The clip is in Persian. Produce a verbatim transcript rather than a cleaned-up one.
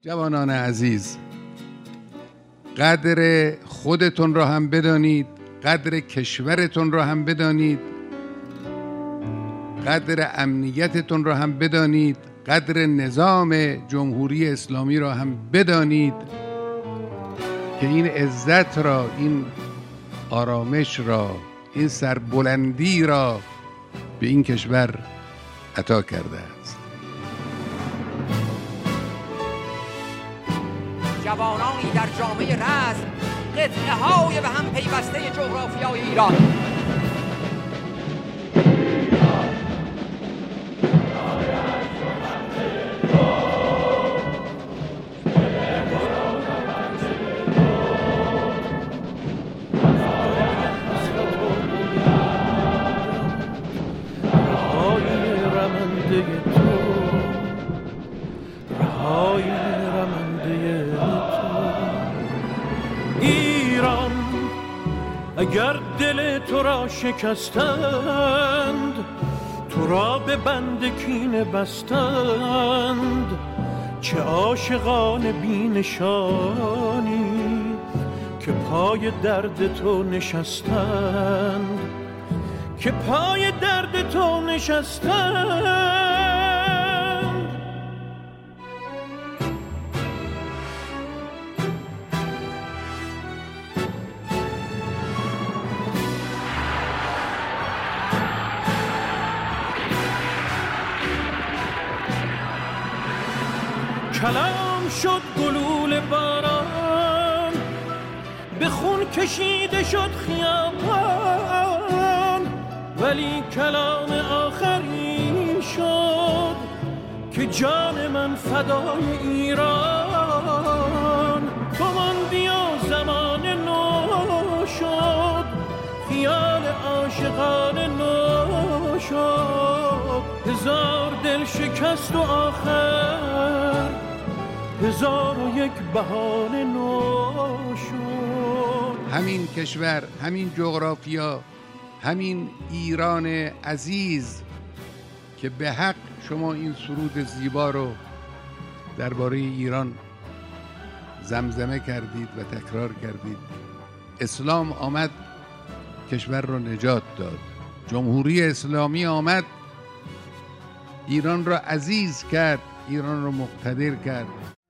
جوانان عزیز، قدر خودتون را هم بدانید، قدر کشورتون را هم بدانید، قدر امنیتتون را هم بدانید، قدر نظام جمهوری اسلامی را هم بدانید که این عزت را، این آرامش را، این سربلندی را به این کشور عطا کرده است. جوانانی در جامعه رزم، قطعه های به هم پیوسته جغرافیای ایران. ایران اگر دل تو را شکستند، تو را به بند کینه بستند، چه عاشقان بی نشانی که پای درد تو نشستند، که پای درد تو نشستند. کلام شد گلوله باران، به خون کشیده شد خیابان، ولی کلام آخری شد که جان من فدای ایران. تو ماندی و زمان نو شد، خیال عاشقان نو شد، هزار دل شکست و آخر هزار و یک بهانه نو شد. همین کشور، همین جغرافیا، همین ایران عزیز که به حق شما این سرود زیبا رو درباره ایران زمزمه کردید و تکرار کردید. اسلام آمد کشور رو نجات داد، جمهوری اسلامی آمد ایران را عزیز کرد، ایران را مقتدر کرد.